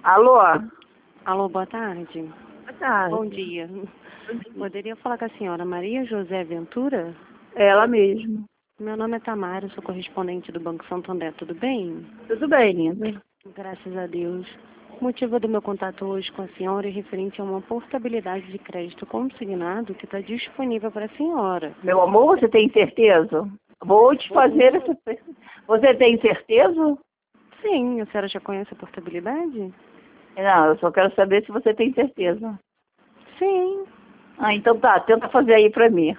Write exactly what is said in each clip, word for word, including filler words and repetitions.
Alô? Alô, boa tarde. Boa tarde. Bom dia. Poderia falar com a senhora Maria José Ventura? Ela mesmo. Meu nome é Tamara, sou correspondente do Banco Santander, tudo bem? Tudo bem, linda. Graças a Deus. O motivo do meu contato hoje com a senhora é referente a uma portabilidade de crédito consignado que está disponível para a senhora. Meu amor, você tem certeza? Vou te fazer essa... Você tem certeza? Sim, a senhora já conhece a portabilidade? Não, eu só quero saber se você tem certeza. Sim. Ah, então tá, tenta fazer aí pra mim.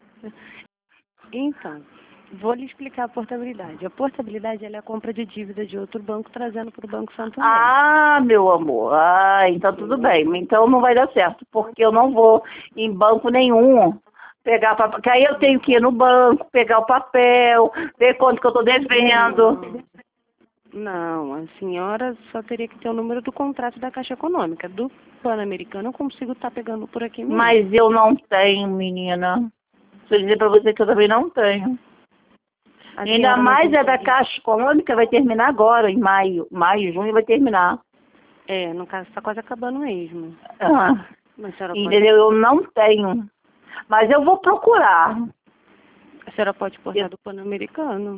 Então, vou lhe explicar a portabilidade. A portabilidade ela é a compra de dívida de outro banco trazendo para o Banco Santander. Ah, meu amor. Ah, então tudo bem. Então não vai dar certo, porque eu não vou em banco nenhum pegar papel. Porque aí eu tenho que ir no banco, pegar o papel, ver quanto que eu tô devendo. Não, a senhora só teria que ter o número do contrato da Caixa Econômica. Do Pan-Americano eu consigo estar pegando por aqui mesmo. Mas eu não tenho, menina. Se eu dizer pra você que eu também não tenho. A Ainda senhora não mais é da consegue- Caixa Econômica, vai terminar agora, em maio. Maio, junho vai terminar. É, no caso está quase acabando mesmo. Ah, Mas a senhora pode, entendeu? Eu não tenho. Mas eu vou procurar. a senhora pode portar do Pan-Americano.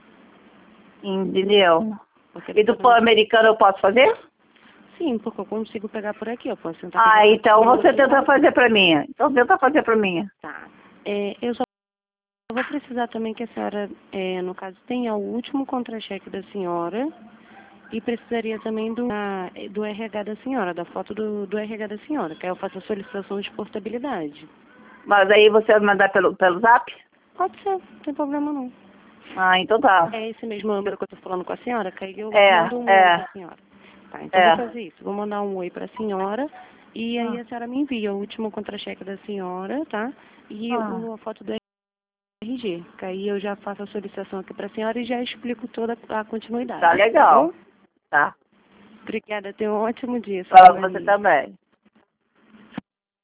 Entendeu? Porque E do Pan-Americano eu posso fazer? Sim, porque eu consigo pegar por aqui, eu posso tentar Ah, pegar então por aqui. você tenta fazer pra mim. Então tenta fazer pra mim. Tá. É, eu só vou precisar também que a senhora, é, no caso, tenha o último contra-cheque da senhora e precisaria também do, a- do R H da senhora, da foto do, do R H da senhora, que aí eu faço a solicitação de portabilidade. Mas aí você vai mandar pelo, pelo zap? Pode ser, não tem problema não. Ah, então tá. É esse mesmo número que eu tô falando com a senhora, que aí eu É, mando um oi é, pra senhora. Tá, então é. vou fazer isso. Vou mandar um oi pra senhora e aí Ah, a senhora me envia o último contra-cheque da senhora, tá? E ah. o- a foto do R G, que aí eu já faço a solicitação aqui pra senhora e já explico toda a continuidade. Tá Tá bom? legal. Tá. Obrigada, tenha um ótimo dia, Pra senhora você Maria. também.